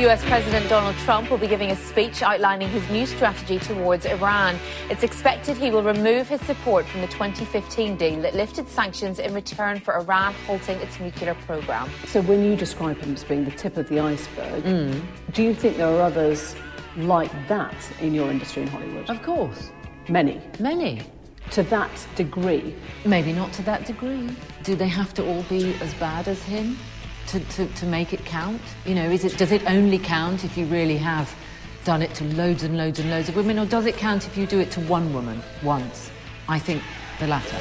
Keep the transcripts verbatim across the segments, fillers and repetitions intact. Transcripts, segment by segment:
U S President Donald Trump will be giving a speech outlining his new strategy towards Iran. It's expected he will remove his support from the twenty fifteen deal that lifted sanctions in return for Iran halting its nuclear program. So when you describe him as being the tip of the iceberg, mm. do you think there are others like that in your industry in Hollywood? Of course. Many? Many. To that degree? Maybe not to that degree. Do they have to all be as bad as him to, to, to make it count? You know, is it does it only count if you really have done it to loads and loads and loads of women, or does it count if you do it to one woman once? I think the latter.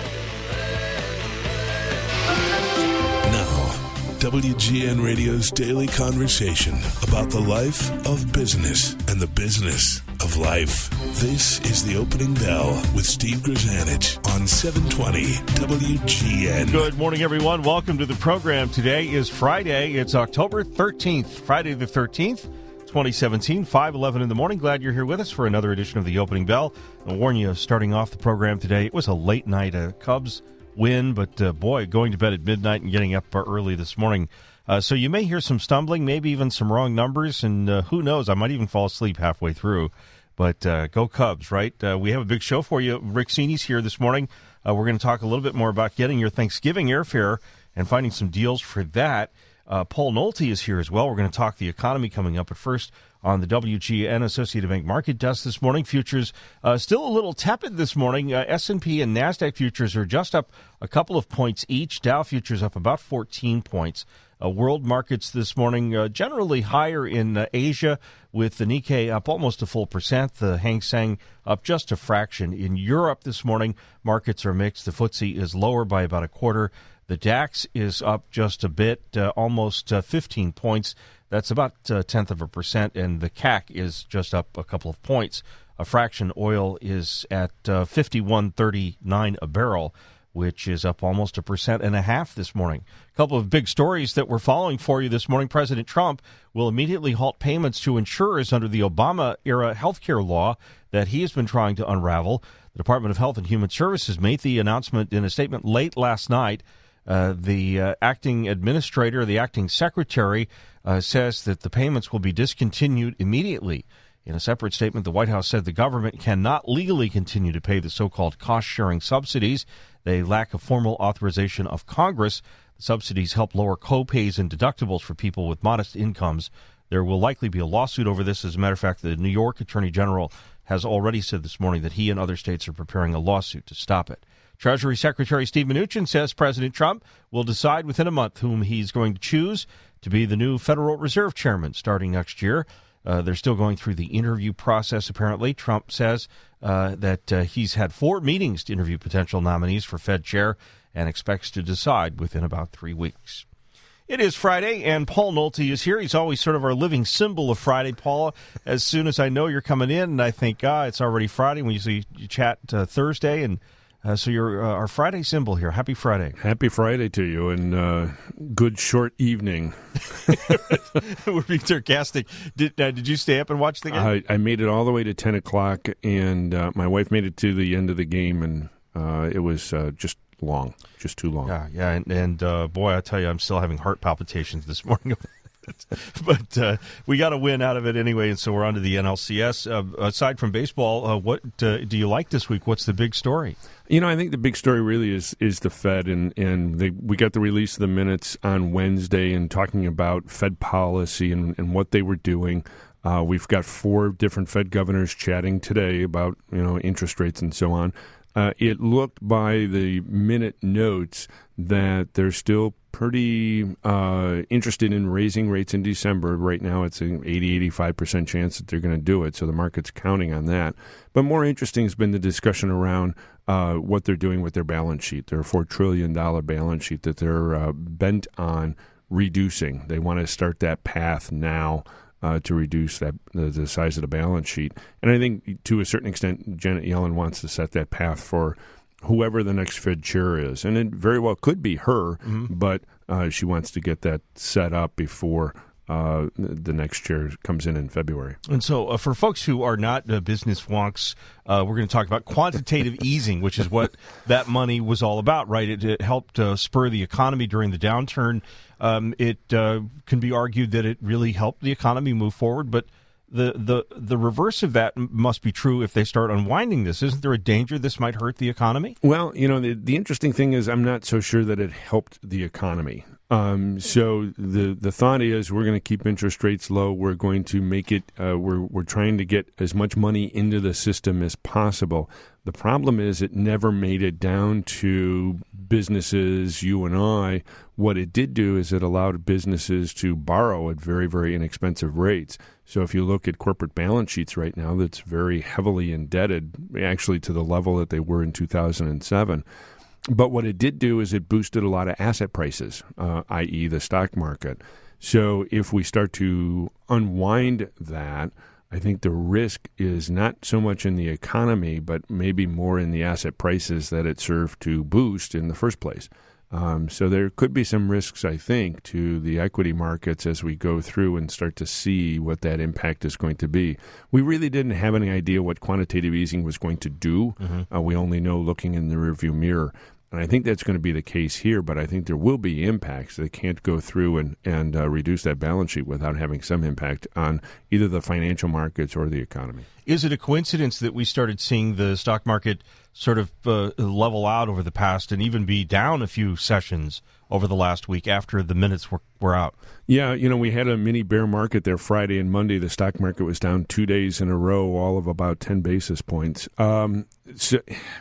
Now, W G N Radio's daily conversation about the life of business and the business of life. This is The Opening Bell with Steve Grzanich on seven twenty W G N. Good morning, everyone. Welcome to the program. Today is Friday. It's October thirteenth, Friday the thirteenth, twenty seventeen, five eleven in the morning. Glad you're here with us for another edition of The Opening Bell. I'll warn you, starting off the program today, it was a late night uh, Cubs win, but uh, boy, going to bed at midnight and getting up early this morning. Uh, so you may hear some stumbling, maybe even some wrong numbers, and uh, who knows, I might even fall asleep halfway through. But uh, go Cubs, right? Uh, we have a big show for you. Rick Seeney's here this morning. Uh, we're going to talk a little bit more about getting your Thanksgiving airfare and finding some deals for that. Uh, Paul Nolte is here as well. We're going to talk the economy coming up. But first, on the W G N Associated Bank market desk this morning, futures uh, still a little tepid this morning. Uh, S and P and NASDAQ futures are just up a couple of points each. Dow futures up about fourteen points. Uh, world markets this morning uh, generally higher in uh, Asia, with the Nikkei up almost a full percent, the Hang Seng up just a fraction. In Europe this morning, markets are mixed. The F T S E is lower by about a quarter. The DAX is up just a bit, uh, almost uh, fifteen points. That's about a tenth of a percent, and the C A C is just up a couple of points. A fraction. Oil is at uh, fifty-one thirty-nine a barrel, which is up almost a percent and a half this morning. A couple of big stories that we're following for you this morning. President Trump will immediately halt payments to insurers under the Obama-era health care law that he has been trying to unravel. The Department of Health and Human Services made the announcement in a statement late last night. Uh, the uh, acting administrator, the acting secretary, uh, says that the payments will be discontinued immediately. In a separate statement, the White House said the government cannot legally continue to pay the so-called cost-sharing subsidies. They lack a formal authorization of Congress. The subsidies help lower co-pays and deductibles for people with modest incomes. There will likely be a lawsuit over this. As a matter of fact, the New York Attorney General has already said this morning that he and other states are preparing a lawsuit to stop it. Treasury Secretary Steve Mnuchin says President Trump will decide within a month whom he's going to choose to be the new Federal Reserve Chairman starting next year. Uh, they're still going through the interview process, apparently. Trump says uh, that uh, he's had four meetings to interview potential nominees for Fed chair and expects to decide within about three weeks. It is Friday, and Paul Nolte is here. He's always sort of our living symbol of Friday, Paul. As soon as I know you're coming in, and I think, ah, it's already Friday. We usually chat uh, Thursday, and Uh, so you're uh, our Friday symbol here. Happy Friday. Happy Friday to you, and uh, good short evening. We're being sarcastic. Did, uh, did you stay up and watch the game? I, I made it all the way to ten o'clock, and uh, my wife made it to the end of the game, and uh, it was uh, just long, just too long. Yeah, yeah, and, and uh, boy, I tell you, I'm still having heart palpitations this morning. But uh, we got a win out of it anyway, and so we're on to the N L C S. Uh, aside from baseball, uh, what uh, do you like this week? What's the big story? You know, I think the big story really is is the Fed, and, and they, we got the release of the minutes on Wednesday and talking about Fed policy and, and what they were doing. Uh, we've got four different Fed governors chatting today about, you know, interest rates and so on. Uh, it looked by the minute notes that they're still pretty uh, interested in raising rates in December. Right now it's an eighty, eighty-five percent chance that they're going to do it, so the market's counting on that. But more interesting has been the discussion around uh, what they're doing with their balance sheet, their four trillion dollars balance sheet that they're uh, bent on reducing. They want to start that path now. Uh, to reduce that the, the size of the balance sheet. And I think to a certain extent, Janet Yellen wants to set that path for whoever the next Fed chair is. And it very well could be her, mm-hmm. but uh, she wants to get that set up before uh, the next chair comes in in February. And so uh, for folks who are not uh, business wonks, uh, we're going to talk about quantitative easing, which is what that money was all about, right? It, it helped uh, spur the economy during the downturn. Um, it uh, can be argued that it really helped the economy move forward, but the, the the reverse of that must be true if they start unwinding this. Isn't there a danger this might hurt the economy? Well, you know, the, the interesting thing is I'm not so sure that it helped the economy. Um, so the the thought is we're going to keep interest rates low. We're going to make it. Uh, we're we're trying to get as much money into the system as possible. The problem is it never made it down to businesses, you and I. What it did do is it allowed businesses to borrow at very, very inexpensive rates. So if you look at corporate balance sheets right now, that's very heavily indebted, actually to the level that they were in two thousand seven. But what it did do is it boosted a lot of asset prices, uh, that is the stock market. So if we start to unwind that, I think the risk is not so much in the economy, but maybe more in the asset prices that it served to boost in the first place. Um, so there could be some risks, I think, to the equity markets as we go through and start to see what that impact is going to be. We really didn't have any idea what quantitative easing was going to do. Mm-hmm. Uh, we only know looking in the rearview mirror. And I think that's going to be the case here, but I think there will be impacts. They can't go through and, and uh, reduce that balance sheet without having some impact on either the financial markets or the economy. Is it a coincidence that we started seeing the stock market sort of uh, level out over the past and even be down a few sessions over the last week after the minutes were, were out? Yeah, you know, we had a mini bear market there Friday and Monday. The stock market was down two days in a row, all of about ten basis points. Um, so...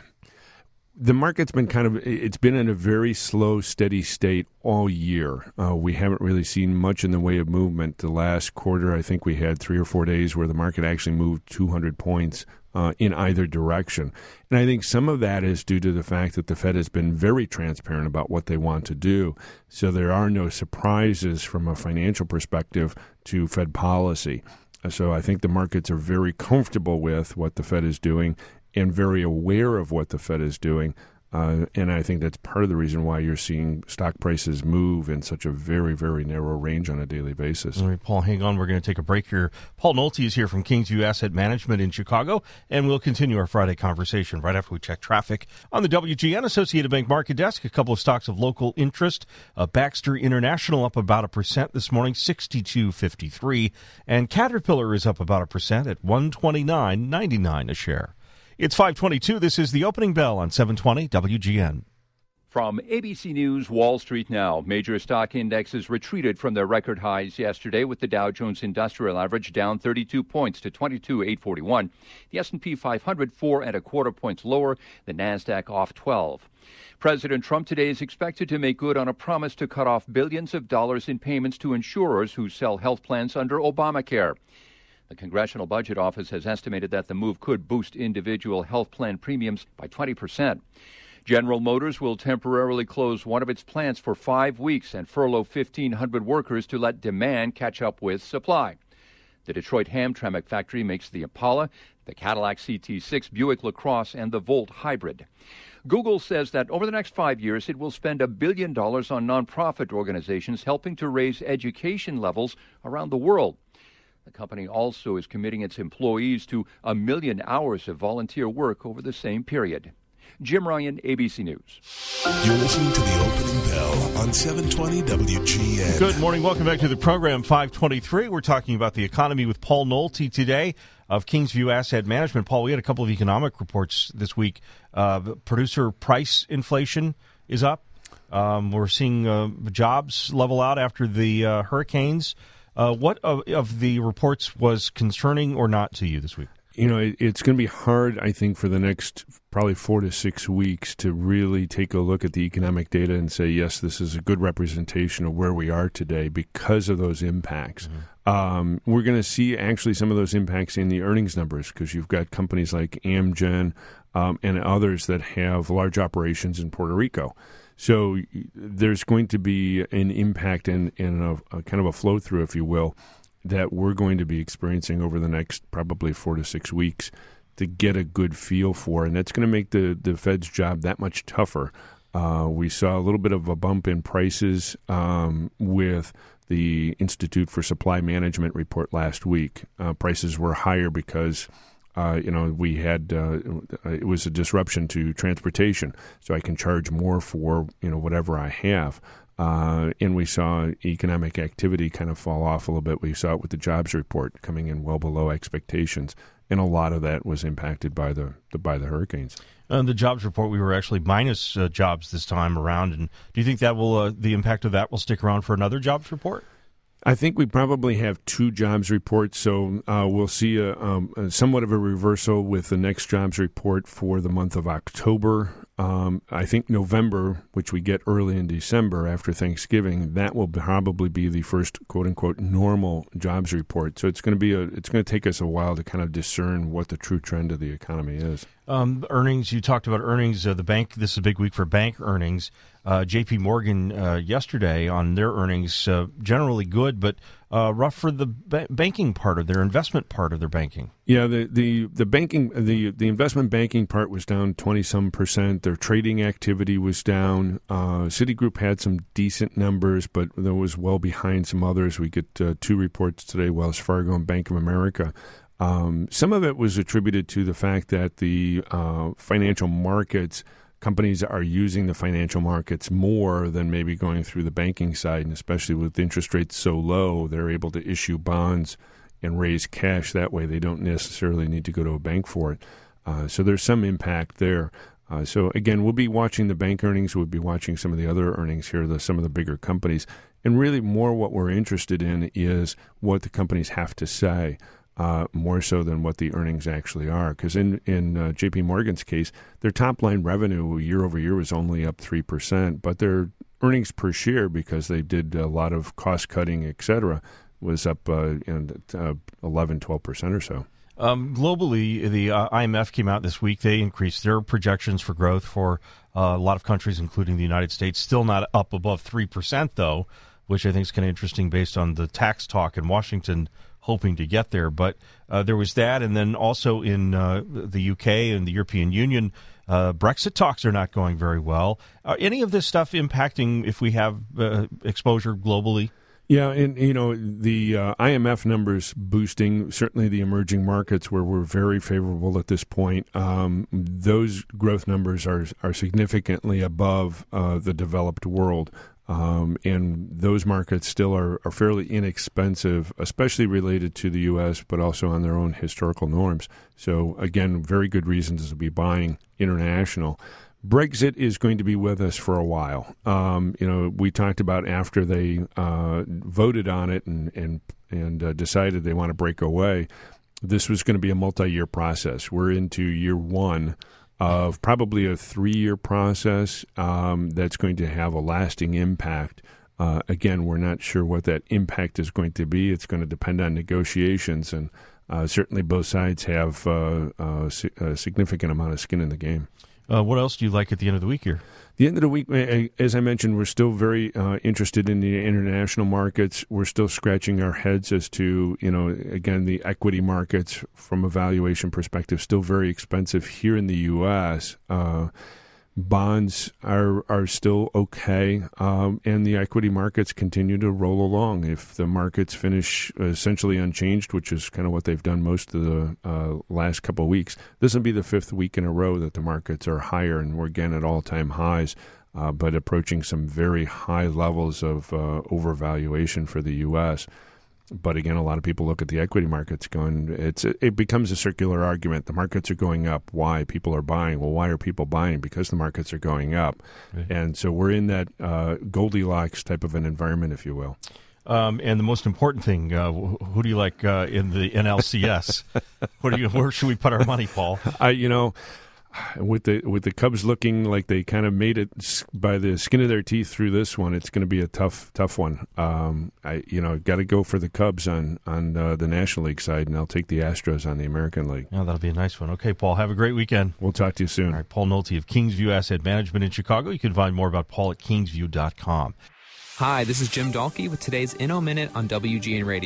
The market's been kind of, it's been in a very slow, steady state all year. Uh, we haven't really seen much in the way of movement. The last quarter, I think we had three or four days where the market actually moved two hundred points uh, in either direction. And I think some of that is due to the fact that the Fed has been very transparent about what they want to do. So there are no surprises from a financial perspective to Fed policy. So I think the markets are very comfortable with what the Fed is doing and very aware of what the Fed is doing. Uh, and I think that's part of the reason why you're seeing stock prices move in such a very, very narrow range on a daily basis. All right, Paul, hang on. We're going to take a break here. Paul Nolte is here from Kingsview Asset Management in Chicago, and we'll continue our Friday conversation right after we check traffic on the W G N Associated Bank Market Desk. A couple of stocks of local interest. Uh, Baxter International up about a percent this morning, sixty-two fifty-three, and Caterpillar is up about a percent at one twenty-nine ninety-nine a share. It's five twenty-two. This is the opening bell on seven twenty W G N. From A B C News, Wall Street now. Major stock indexes retreated from their record highs yesterday, with the Dow Jones Industrial Average down thirty-two points to twenty-two eight forty-one. The S and P five hundred four and a quarter points lower. The Nasdaq off twelve. President Trump today is expected to make good on a promise to cut off billions of dollars in payments to insurers who sell health plans under Obamacare. The Congressional Budget Office has estimated that the move could boost individual health plan premiums by twenty percent. General Motors will temporarily close one of its plants for five weeks and furlough fifteen hundred workers to let demand catch up with supply. The Detroit Hamtramck factory makes the Impala, the Cadillac C T six, Buick LaCrosse, and the Volt hybrid. Google says that over the next five years, it will spend a billion dollars on nonprofit organizations helping to raise education levels around the world. The company also is committing its employees to a million hours of volunteer work over the same period. Jim Ryan, A B C News. You're listening to the opening bell on seven twenty W G N. Good morning. Welcome back to the program, five twenty-three. We're talking about the economy with Paul Nolte today of Kingsview Asset Management. Paul, we had a couple of economic reports this week. Uh, producer price inflation is up. Um, we're seeing uh, jobs level out after the uh, hurricanes. Uh, what of, of the reports was concerning or not to you this week? You know, it, it's going to be hard, I think, for the next probably four to six weeks to really take a look at the economic data and say, yes, this is a good representation of where we are today because of those impacts. Mm-hmm. Um, we're going to see actually some of those impacts in the earnings numbers because you've got companies like Amgen um, and others that have large operations in Puerto Rico. So there's going to be an impact and, and a, a kind of a flow through, if you will, that we're going to be experiencing over the next probably four to six weeks to get a good feel for. And that's going to make the, the Fed's job that much tougher. Uh, we saw a little bit of a bump in prices um, with the Institute for Supply Management report last week. Uh, prices were higher because Uh, you know, we had, uh, it was a disruption to transportation, so I can charge more for, you know, whatever I have. Uh, and we saw economic activity kind of fall off a little bit. We saw it with the jobs report coming in well below expectations, and a lot of that was impacted by the, the by the hurricanes. Uh, the jobs report, we were actually minus uh, jobs this time around. And do you think that will uh, the impact of that will stick around for another jobs report? I think we probably have two jobs reports, so uh, we'll see a, um, a somewhat of a reversal with the next jobs report for the month of October. Um, I think November, which we get early in December after Thanksgiving, that will probably be the first "quote unquote" normal jobs report. So it's going to be a it's going to take us a while to kind of discern what the true trend of the economy is. Um, earnings, you talked about earnings. Uh, the bank, this is a big week for bank earnings. Uh, J P Morgan uh, yesterday on their earnings, uh, generally good, but uh, rough for the ba- banking part of their investment part of their banking. Yeah, the the the banking the the investment banking part was down twenty some percent. Their trading activity was down. Uh, Citigroup had some decent numbers, but that was well behind some others. We get uh, two reports today: Wells Fargo and Bank of America. Um, some of it was attributed to the fact that the uh, financial markets. Companies are using the financial markets more than maybe going through the banking side, and especially with interest rates so low, they're able to issue bonds and raise cash that way. They don't necessarily need to go to a bank for it. Uh, so there's some impact there. Uh, so, again, we'll be watching the bank earnings. We'll be watching some of the other earnings here, the, some of the bigger companies. And really more what we're interested in is what the companies have to say. Uh, more so than what the earnings actually are. Because in, in uh, J P Morgan's case, their top-line revenue year over year was only up three percent, but their earnings per share, because they did a lot of cost-cutting, et cetera, was up uh, in, uh, eleven, twelve percent or so. Um, globally, the uh, I M F came out this week. They increased their projections for growth for uh, a lot of countries, including the United States. Still not up above three percent, though, which I think is kind of interesting based on the tax talk in Washington hoping to get there. But uh, there was that, and then also in uh, the U K and the European Union, uh, Brexit talks are not going very well. Uh, any of this stuff impacting if we have uh, exposure globally? Yeah, and, you know, the uh, I M F numbers boosting, certainly the emerging markets where we're very favorable at this point, um, those growth numbers are, are significantly above uh, the developed world. Um, and those markets still are, are fairly inexpensive, especially related to the U S, but also on their own historical norms. So, again, very good reasons to be buying international. Brexit is going to be with us for a while. Um, you know, we talked about after they uh, voted on it and and, and uh, decided they want to break away, this was going to be a multi-year process. We're into year one of probably a three-year process um, that's going to have a lasting impact. Uh, again, we're not sure what that impact is going to be. It's going to depend on negotiations, and uh, certainly both sides have uh, uh, a significant amount of skin in the game. Uh, what else do you like at the end of the week here? The end of the week, as I mentioned, we're still very uh, interested in the international markets. We're still scratching our heads as to, you know, again, the equity markets from a valuation perspective, still very expensive here in the U S. Uh, bonds are are still okay, um, and the equity markets continue to roll along. If the markets finish essentially unchanged, which is kind of what they've done most of the uh, last couple of weeks, this will be the fifth week in a row that the markets are higher, and we're again at all-time highs, uh, but approaching some very high levels of uh, overvaluation for the U S. But again, a lot of people look at the equity markets going, it's it becomes a circular argument. The markets are going up. Why? People are buying. Well, why are people buying? Because the markets are going up. Right. And so we're in that uh, Goldilocks type of an environment, if you will. Um, and the most important thing, uh, who do you like uh, in the N L C S? Where, do you, where should we put our money, Paul? I, you know... With the with the Cubs looking like they kind of made it by the skin of their teeth through this one, it's going to be a tough tough one. Um, I you know got to go for the Cubs on on uh, the National League side, and I'll take the Astros on the American League. Yeah, that'll be a nice one. Okay, Paul, have a great weekend. We'll talk to you soon. All right, Paul Nolte of Kingsview Asset Management in Chicago. You can find more about Paul at kingsview dot com. Hi, this is Jim Dahlke with today's Inno Minute on W G N Radio.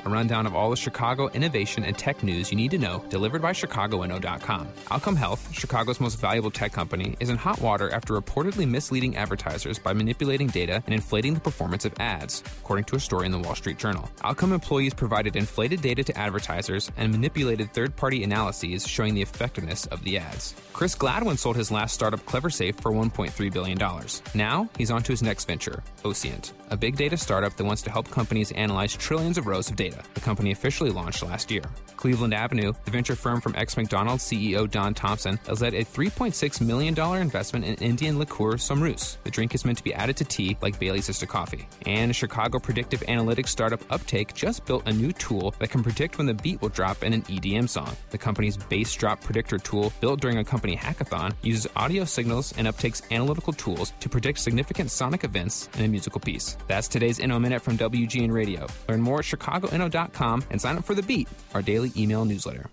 a rundown of all the Chicago innovation and tech news you need to know, delivered by Chicago Inno dot com. Outcome Health, Chicago's most valuable tech company, is in hot water after reportedly misleading advertisers by manipulating data and inflating the performance of ads, according to a story in the Wall Street Journal. Outcome employees provided inflated data to advertisers and manipulated third-party analyses showing the effectiveness of the ads. Chris Gladwin sold his last startup CleverSafe for one point three billion dollars. Now, he's on to his next venture, Ocient, a big data startup that wants to help companies analyze trillions of rows of data. The company officially launched last year. Cleveland Avenue, the venture firm from ex-McDonald's C E O Don Thompson, has led a three point six million dollars investment in Indian liqueur Somrus. The drink is meant to be added to tea like Bailey's is to coffee. And Chicago predictive analytics startup Uptake just built a new tool that can predict when the beat will drop in an E D M song. The company's bass drop predictor tool, built during a company hackathon, uses audio signals and Uptake's analytical tools to predict significant sonic events in a musical piece. That's today's Inno Minute from W G N Radio. Learn more at Chicago Inno dot com and sign up for The Beat, our daily email newsletter.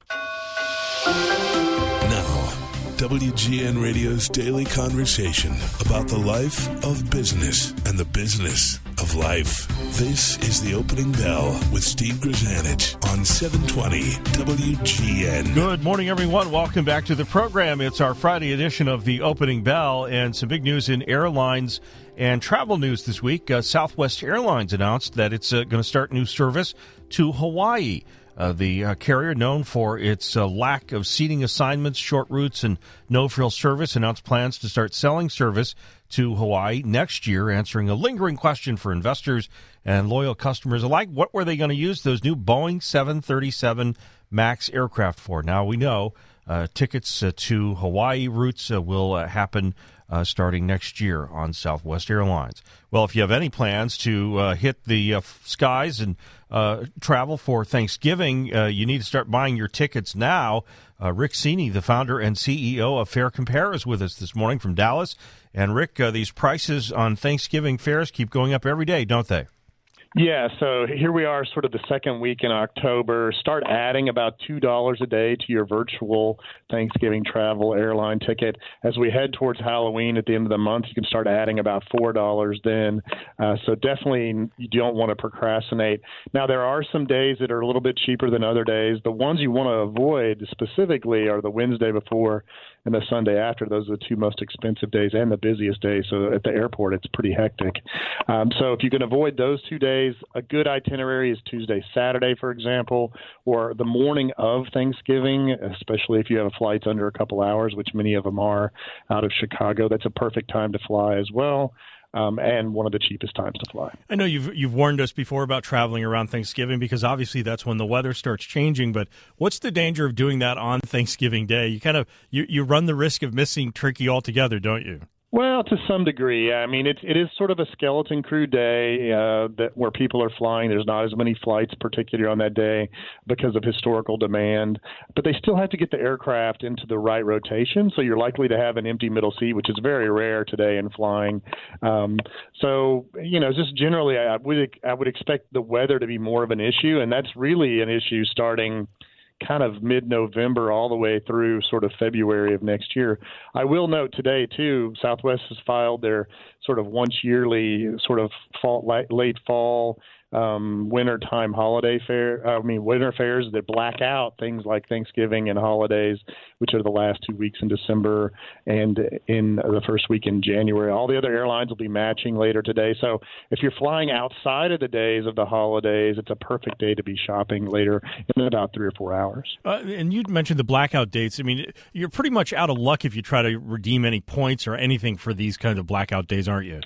Now, W G N Radio's daily conversation about the life of business and the business of life. This is The Opening Bell with Steve Grzanich on seven twenty W G N. Good morning, everyone. Welcome back to the program. It's our Friday edition of The Opening Bell, and some big news in airlines and travel news this week. Uh, Southwest Airlines announced that it's uh, going to start new service to Hawaii. Uh, the uh, carrier, known for its uh, lack of seating assignments, short routes, and no-frill service, announced plans to start selling service to Hawaii next year, answering a lingering question for investors and loyal customers alike. What were they going to use those new Boeing seven thirty-seven MAX aircraft for? Now we know uh, tickets uh, to Hawaii routes uh, will uh, happen Uh, starting next year on Southwest Airlines. Well, if you have any plans to uh, hit the uh, skies and uh, travel for Thanksgiving, uh, you need to start buying your tickets now. Uh, Rick Cini, the founder and C E O of Fare Compare, is with us this morning from Dallas. And Rick, uh, these prices on Thanksgiving fares keep going up every day, don't they? Yeah, so here we are, sort of the second week in October. Start adding about two dollars a day to your virtual Thanksgiving travel airline ticket. As we head towards Halloween at the end of the month, you can start adding about four dollars then. Uh, so definitely you don't want to procrastinate. Now, there are some days that are a little bit cheaper than other days. The ones you want to avoid specifically are the Wednesday before and the Sunday after. Those are the two most expensive days and the busiest days. So at the airport, it's pretty hectic. Um, so if you can avoid those two days, a good itinerary is Tuesday, Saturday, for example, or the morning of Thanksgiving, especially if you have flights under a couple hours, which many of them are out of Chicago. That's a perfect time to fly as well. Um, and one of the cheapest times to fly. I know you've you've warned us before about traveling around Thanksgiving because obviously that's when the weather starts changing. But what's the danger of doing that on Thanksgiving Day? You kind of you, you run the risk of missing Turkey altogether, don't you? Well, to some degree. I mean, it's it is sort of a skeleton crew day uh, that where people are flying. There's not as many flights, particularly on that day, because of historical demand. But they still have to get the aircraft into the right rotation, so you're likely to have an empty middle seat, which is very rare today in flying. Um, so, you know, just generally, I would I would expect the weather to be more of an issue, and that's really an issue starting kind of mid-November all the way through sort of February of next year. I will note today, too, Southwest has filed their sort of once yearly sort of fall, late fall, um, wintertime holiday fair, I mean, winter fairs that black out things like Thanksgiving and holidays, which are the last two weeks in December and in the first week in January. All the other airlines will be matching later today. So if you're flying outside of the days of the holidays, it's a perfect day to be shopping later in about three or four hours. Uh, and you mentioned the blackout dates. I mean, you're pretty much out of luck if you try to redeem any points or anything for these kinds of blackout days, aren't you?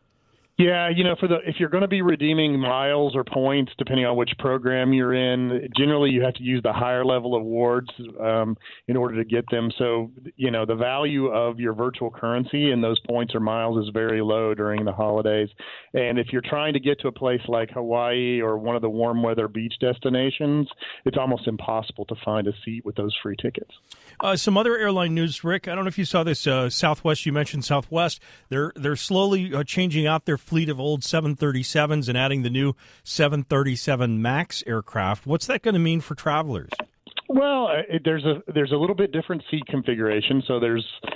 Yeah, you know, for the if you're going to be redeeming miles or points, depending on which program you're in, generally you have to use the higher level awards um, in order to get them. So, you know, the value of your virtual currency in those points or miles is very low during the holidays. And if you're trying to get to a place like Hawaii or one of the warm weather beach destinations, it's almost impossible to find a seat with those free tickets. Uh, some other airline news, Rick. I don't know if you saw this. Uh, Southwest, you mentioned Southwest. They're they're slowly uh, changing out their fleet of old seven thirty-sevens and adding the new seven thirty-seven MAX aircraft. What's that going to mean for travelers? Well, it, there's a there's a little bit different seat configuration. So there's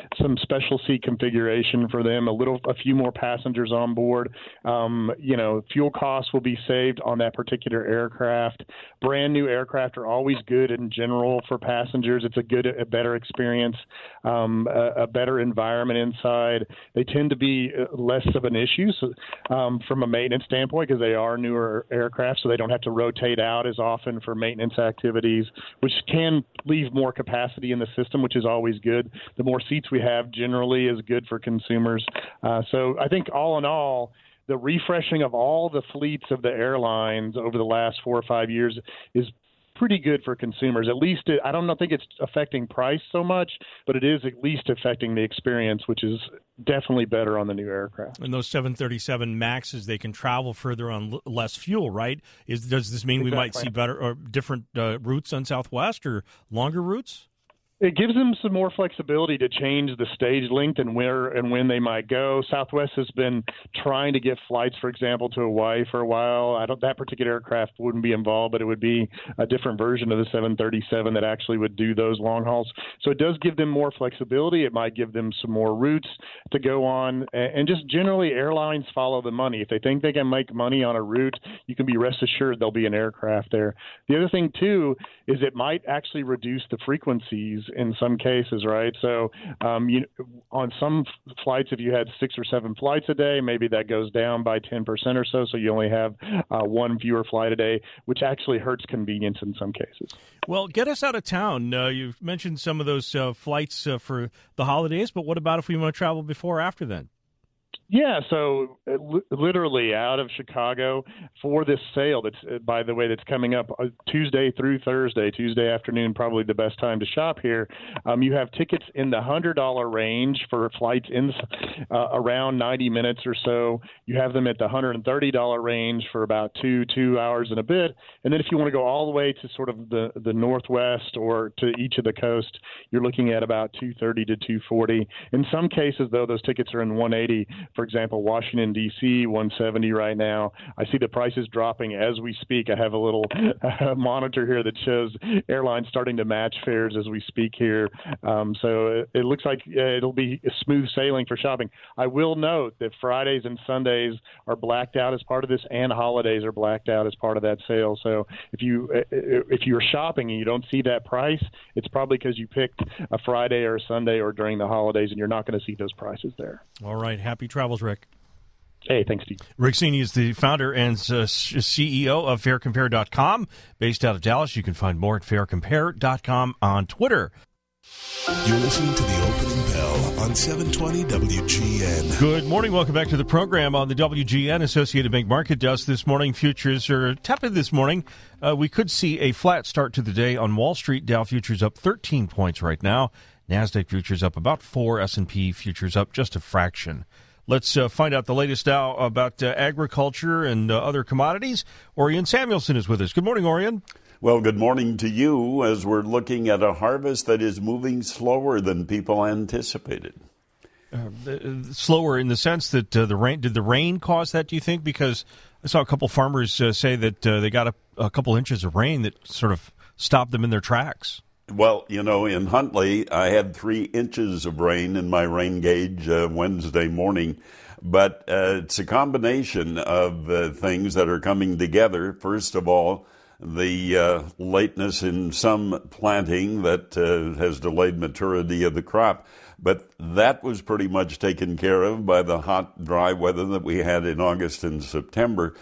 some special seat configuration for them, a little, a few more passengers on board. Um, you know, fuel costs will be saved on that particular aircraft. Brand new aircraft are always good in general for passengers. It's a good, a better experience, um, a, a better environment inside. They tend to be less of an issue so, um, from a maintenance standpoint because they are newer aircraft, so they don't have to rotate out as often for maintenance activities, which can leave more capacity in the system, which is always good. The more seats we have generally is good for consumers. Uh, so I think all in all, the refreshing of all the fleets of the airlines over the last four or five years is pretty good for consumers. At least it, I don't know, think it's affecting price so much, but it is at least affecting the experience, which is definitely better on the new aircraft. And those seven thirty-seven Maxes, they can travel further on l- less fuel, right? Is does this mean exactly. we might see better or different uh, routes on Southwest or longer routes? It gives them some more flexibility to change the stage length and where and when they might go. Southwest has been trying to get flights, for example, to Hawaii for a while. I don't, that particular aircraft wouldn't be involved, but it would be a different version of the seven thirty-seven that actually would do those long hauls. So it does give them more flexibility. It might give them some more routes to go on. And just generally, airlines follow the money. If they think they can make money on a route, you can be rest assured there'll be an aircraft there. The other thing, too, is it might actually reduce the frequencies in some cases, right? So um, you, on some f- flights, if you had six or seven flights a day, maybe that goes down by ten percent or so, so you only have uh, one fewer flight a day, which actually hurts convenience in some cases. Well, get us out of town. Uh, you've mentioned some of those uh, flights uh, for the holidays, but what about if we want to travel before or after then? Yeah, so uh, li- literally out of Chicago for this sale that's, uh, by the way, that's coming up uh, Tuesday through Thursday, Tuesday afternoon, probably the best time to shop here. Um, you have tickets in the one hundred dollars range for flights in uh, around ninety minutes or so. You have them at the one hundred thirty dollars range for about two, two hours and a bit. And then if you want to go all the way to sort of the, the Northwest or to each of the coast, you're looking at about two thirty to two forty. In some cases, though, those tickets are in one eighty. For example, Washington, D C, one seventy right now. I see the prices dropping as we speak. I have a little uh, monitor here that shows airlines starting to match fares as we speak here. Um, so it, it looks like uh, it'll be smooth sailing for shopping. I will note that Fridays and Sundays are blacked out as part of this, and holidays are blacked out as part of that sale. So if you uh, if you're shopping and you don't see that price, it's probably because you picked a Friday or a Sunday or during the holidays, and you're not going to see those prices there. All right. Happy travels, Rick. Hey, thanks, Steve. Rick Cini is the founder and uh, C E O of fair compare dot com, based out of Dallas. You can find more at fair compare dot com on Twitter. You're listening to the opening bell on seven twenty W G N. Good morning. Welcome back to the program on the W G N Associated Bank Market Desk this morning. Futures are tepid this morning. Uh, we could see a flat start to the day on Wall Street. Dow futures up thirteen points right now. NASDAQ futures up about four. S and P futures up just a fraction. Let's uh, find out the latest now about uh, agriculture and uh, other commodities. Orion Samuelson is with us. Good morning, Orion. Well, good morning to you as we're looking at a harvest that is moving slower than people anticipated. Uh, slower in the sense that uh, the rain, did the rain cause that, do you think? Because I saw a couple farmers uh, say that uh, they got a, a couple inches of rain that sort of stopped them in their tracks. Well, you know, in Huntley, I had three inches of rain in my rain gauge uh, Wednesday morning. But uh, it's a combination of uh, things that are coming together. First of all, the uh, lateness in some planting that uh, has delayed maturity of the crop. But that was pretty much taken care of by the hot, dry weather that we had in August and September.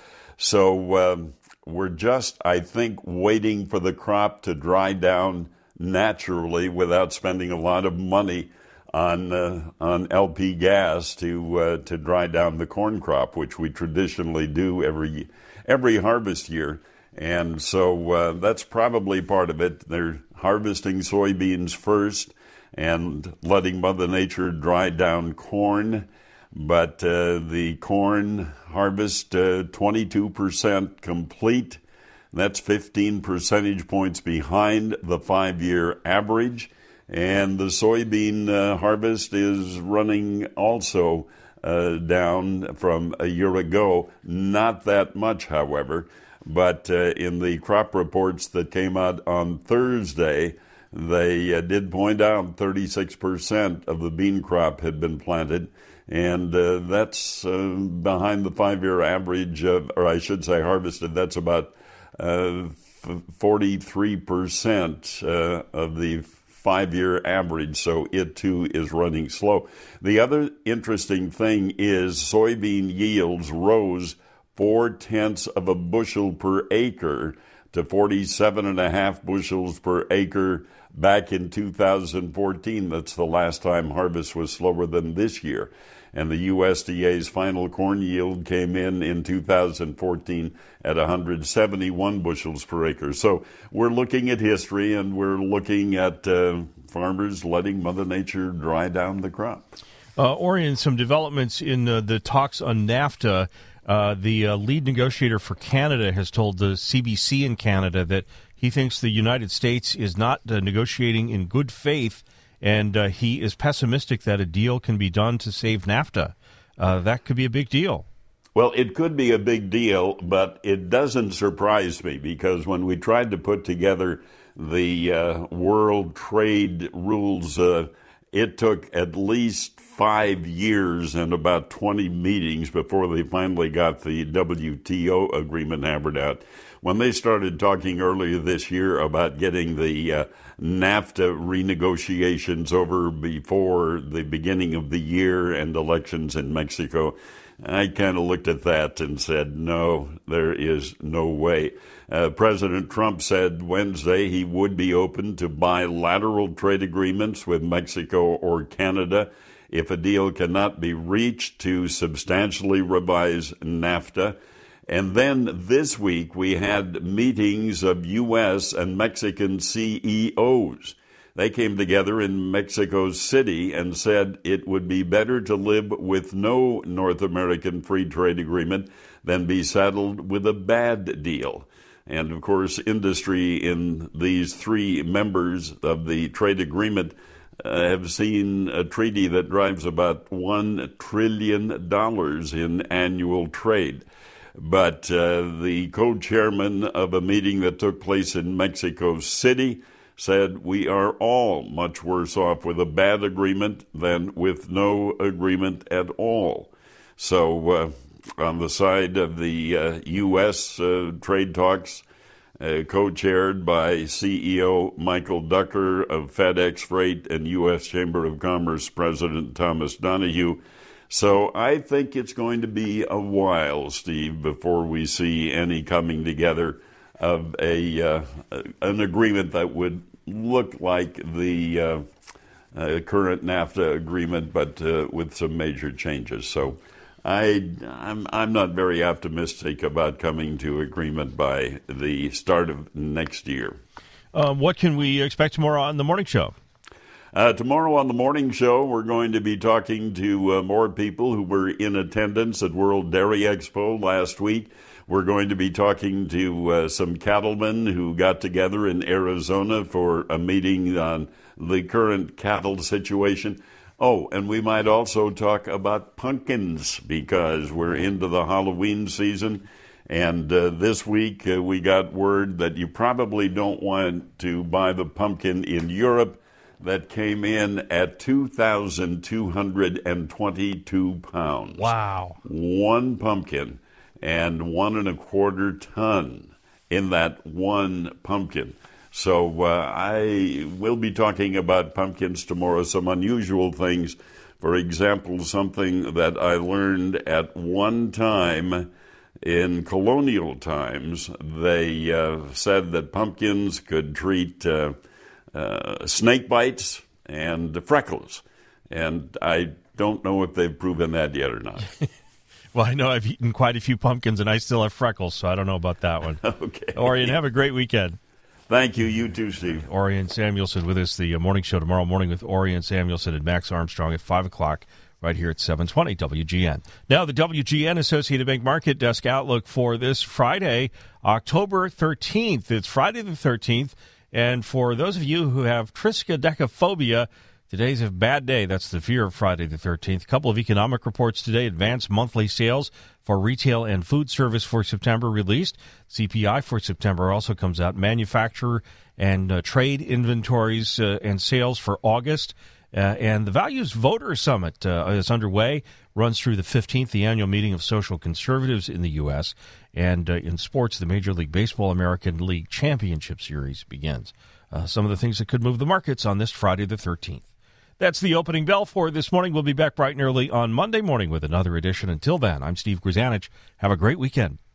So um, we're just, I think, waiting for the crop to dry down naturally without spending a lot of money on uh, on L P gas to uh, to dry down the corn crop, which we traditionally do every every harvest year. And so uh, that's probably part of it. They're harvesting soybeans first and letting Mother Nature dry down corn. But uh, the corn harvest, uh, twenty-two percent complete. That's fifteen percentage points behind the five-year average. And the soybean uh, harvest is running also uh, down from a year ago. Not that much, however. But uh, in the crop reports that came out on Thursday, they uh, did point out thirty-six percent of the bean crop had been planted, and uh, that's uh, behind the five-year average, of, or I should say harvested. That's about uh, forty-three percent uh, of the five-year average, so it too is running slow. The other interesting thing is soybean yields rose four-tenths of a bushel per acre to forty-seven and a half bushels per acre back in two thousand fourteen. That's the last time harvest was slower than this year. And the U S D A's final corn yield came in in two thousand fourteen at one hundred seventy-one bushels per acre. So we're looking at history, and we're looking at uh, farmers letting Mother Nature dry down the crop. Uh, Orion, some developments in uh, the talks on NAFTA. Uh, the uh, lead negotiator for Canada has told the C B C in Canada that he thinks the United States is not uh, negotiating in good faith, and uh, he is pessimistic that a deal can be done to save NAFTA. Uh, that could be a big deal. Well, it could be a big deal, but it doesn't surprise me, because when we tried to put together the uh, world trade rules, uh, it took at least five years and about twenty meetings before they finally got the W T O agreement hammered out. When they started talking earlier this year about getting the uh, NAFTA renegotiations over before the beginning of the year and elections in Mexico, I kind of looked at that and said, no, there is no way. Uh, President Trump said Wednesday he would be open to bilateral trade agreements with Mexico or Canada if a deal cannot be reached to substantially revise NAFTA. And then this week we had meetings of U S and Mexican C E Os. They came together in Mexico City and said it would be better to live with no North American free trade agreement than be saddled with a bad deal. And, of course, industry in these three members of the trade agreement uh, have seen a treaty that drives about one trillion dollars in annual trade. But uh, the co-chairman of a meeting that took place in Mexico City said we are all much worse off with a bad agreement than with no agreement at all. So uh, on the side of the uh, U S uh, trade talks, uh, co-chaired by C E O Michael Ducker of FedEx Freight and U S Chamber of Commerce President Thomas Donahue. So I think it's going to be a while, Steve, before we see any coming together of a uh, an agreement that would look like the uh, uh, current NAFTA agreement, but uh, with some major changes. So I, I'm, I'm not very optimistic about coming to agreement by the start of next year. Uh, what can we expect tomorrow on the morning show? Uh, tomorrow on the morning show, we're going to be talking to uh, more people who were in attendance at World Dairy Expo last week. We're going to be talking to uh, some cattlemen who got together in Arizona for a meeting on the current cattle situation. Oh, and we might also talk about pumpkins, because we're into the Halloween season. And uh, this week uh, we got word that you probably don't want to buy the pumpkin in Europe that came in at two thousand two hundred twenty-two pounds. Wow. One pumpkin. And one and a quarter ton in that one pumpkin. So uh, I will be talking about pumpkins tomorrow, some unusual things. For example, something that I learned at one time in colonial times. They uh, said that pumpkins could treat uh, uh, snake bites and freckles. And I don't know if they've proven that yet or not. Well, I know I've eaten quite a few pumpkins, and I still have freckles, so I don't know about that one. Okay. Orion, have a great weekend. Thank you. You too, Steve. Orion Samuelson with us, the morning show tomorrow morning with Orion Samuelson and Max Armstrong at five o'clock right here at seven twenty W G N. Now, the W G N Associated Bank Market Desk outlook for this Friday, October thirteenth. It's Friday the thirteenth, and for those of you who have triskaidekaphobia, Today's a bad day. That's the fear of Friday the thirteenth. A couple of economic reports today. Advanced monthly sales for retail and food service for September released. C P I for September also comes out. Manufacturer and uh, trade inventories uh, and sales for August. Uh, and the Values Voter Summit uh, is underway, runs through the fifteenth, the annual meeting of social conservatives in the U S. And uh, in sports, the Major League Baseball American League Championship Series begins. Uh, some of the things that could move the markets on this Friday the thirteenth. That's the opening bell for this morning. We'll be back bright and early on Monday morning with another edition. Until then, I'm Steve Grzanich. Have a great weekend.